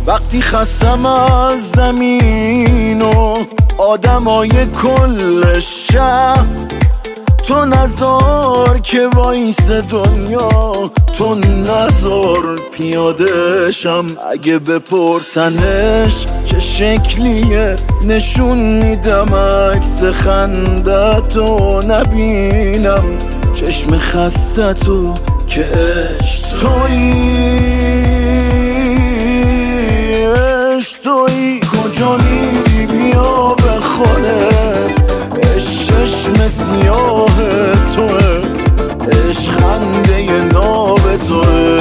وقتی خستم از زمین و آدمای کل شهر، تو نزار که وایس دنیا، تو نزار پیاده شم. اگه بپرسنش چه شکلیه نشون میدم، عکس خندتو نبینم، چشم خستتو که عشق تویی. کجا میری بیا به خودت، چشم سیاه توه، عشق خنده ناب توه.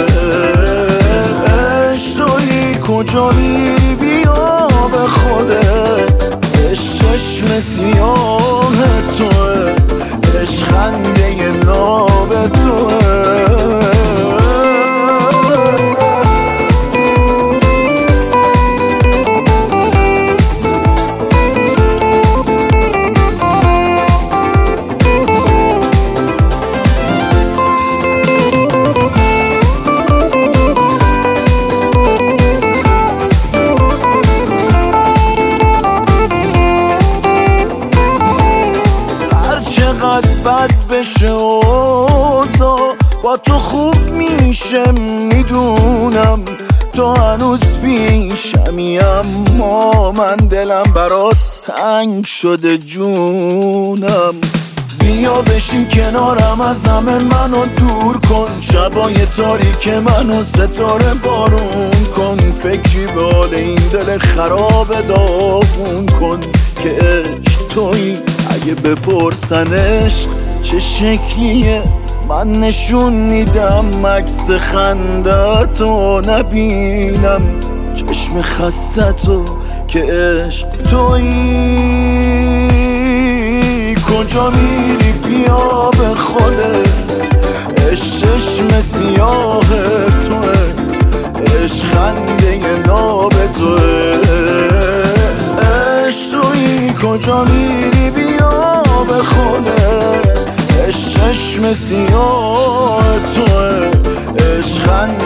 عشق تویی کجا میری بیا به خودت، چشم سیاه توه، عشق خنده ناب توه. چقدر بد بشه اوضاع با تو خوب میشه میدونم، تو هنوز پیشمی اما من دلم برات تنگ شده جونم. بیا بشین کنارم، از همه منو دور کن، شبای تاریک منو ستاره بارون کن. فکری به حال این دل خراب داغون کن که عشق تویی. اگه بپرسنش چه شکلیه من نشون میدم، عکس خندتو نبینم، چشم خستتو که عشق تویی. کجا میری بیا به خودت، چشم سیاه توه، عشق خنده ناب توه. عشق تویی کجا میری بیا به خودت، چشم سیاه توه، عشق خنده